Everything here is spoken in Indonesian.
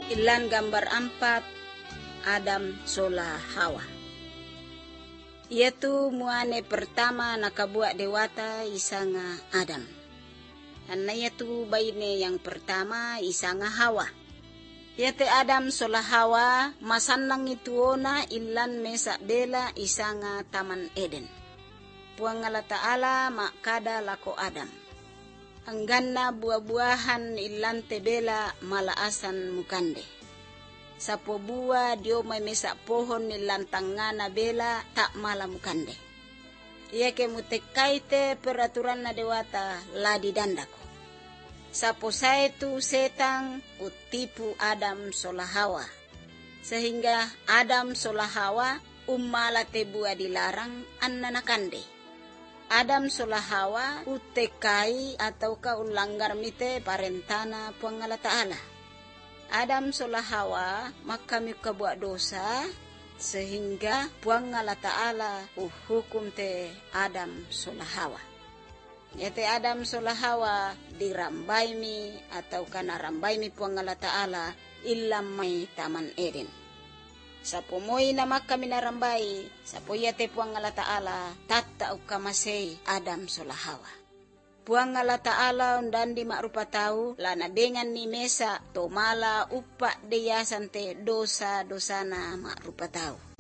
Ilan gambar 4 Adam sola Hawa. Yaitu muane pertama nakabuat dewata isanga Adam. Anna yaitu baine yang pertama isanga Hawa. Yaitu Adam sola Hawa masannang ituona ilan mesa bela isanga Taman Eden. Puangala Ta'ala makada lako Adam. Angganna buah-buahan ilan tebela malaasan mukande. Sapo buah dio may mesa pohon ilan tangana bela tak mala mukande. Ia ke mutekaite peraturan na dewata ladi dandako. Sapo saetu setang utipu Adam sola Hawa. Sehingga Adam sola Hawa umala te buah dilarang annanakande. Adam sola Hawa utekai atau ulanggar mite parentana Puangala Ta'ala. Adam sola Hawa maka mika buat dosa sehingga Puangala Ta'ala hukum te Adam sola Hawa. Yate Adam sola Hawa dirambai mi atau kana rambai mi Puangala Ta'ala ilam may Taman Eden. Sapo moy na makaminarambai, sapo yate Puangala Ta'ala, tata ukamasay Adam sola Hawa. Puangala Ta'ala undandi makrupa tau, lana dengan ni mesa, tomala upa deyasante dosa-dosana makrupa tau.